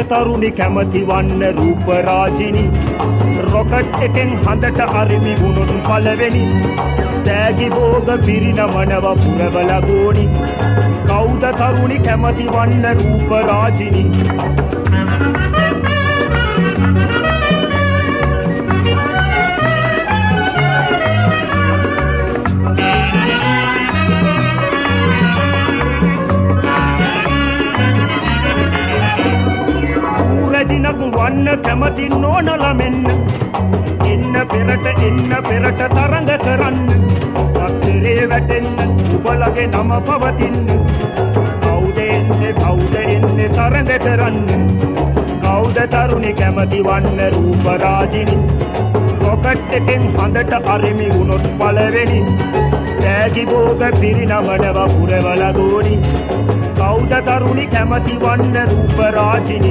තරුණි කැමති වන්න රූප රාජිනි රොකට් එකෙන් හඳට අරිමි වුණොත් පළවෙනි තෑගි භෝග පිරිනමනව පුරවල ගෝනි කවුද තරුණි කැමති වන්න රූප රාජිනි දිනක් වන්න කැමති නෝනල මෙන්න එන්න පෙරට තරඟ කරන්න අක්තරේ වැටෙන්න උබලගේ නම පවතින්න කවුද එන්නේ තරඟ කරන්න කවුද තරුණි කැමති වන්න රූප රාජිනි රොකට් එකෙන් හඳට අරිමි වුණොත් පළවෙනි තෑගි භෝග පිරිනමනව පුරවල ගෝනි කවුද තරුණි කැමති වන්න රූප රාජිනි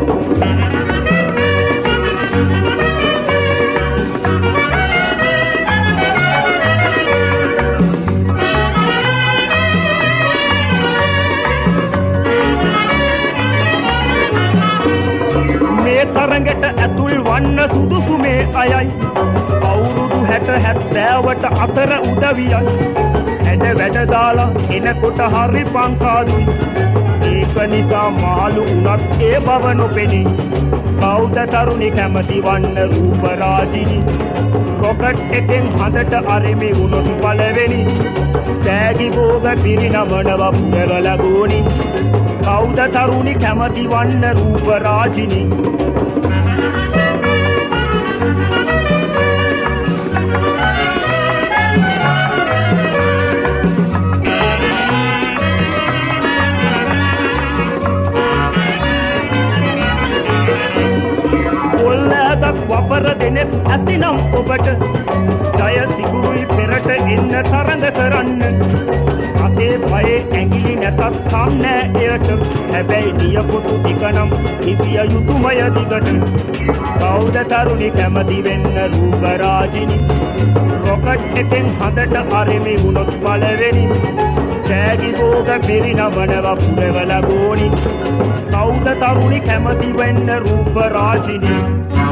මේ තරඟට ඇතුල් වන්න සුදුසු මේ අයයි අවුරුදු 60-70ට අතර උදවියයි හැඩ වැඩ දාලා එනකොට හරි පංකාදුයි ඒක නිසා මාළු උනත් ඒ බව නොපෙනී කවුද තරුණි කැමති වන්න රූප රාජිනි රොකට් එකෙන් හඳට අරිමි වුණොත් පළවෙනි තෑගි භෝග පිරිනමනව පුරවල ගෝනි කවුද තරුණි කැමති වන්න රූප රාජිනි වපර දෙනෙත් ඇතිනම් ඔබට ජය සිගුරුයි පෙරට එන්න තරඟ කරන්න අතේ පයේ ඇඟිලි නැතත් කම්නෑ එයට හැබැයි නියපොතු ටිකනම් හිතිය යුතුමය දිගට කවුද තරුණි කැමති වෙන්න රූප රාජිනි රොකට් එකෙන් හඳට අරිමි වුණොත් පළවෙනි තෑගි භෝග පිරිනමනව පුරවල ගෝනි කවුද තරුණි කැමති වෙන්න රූප රාජිනි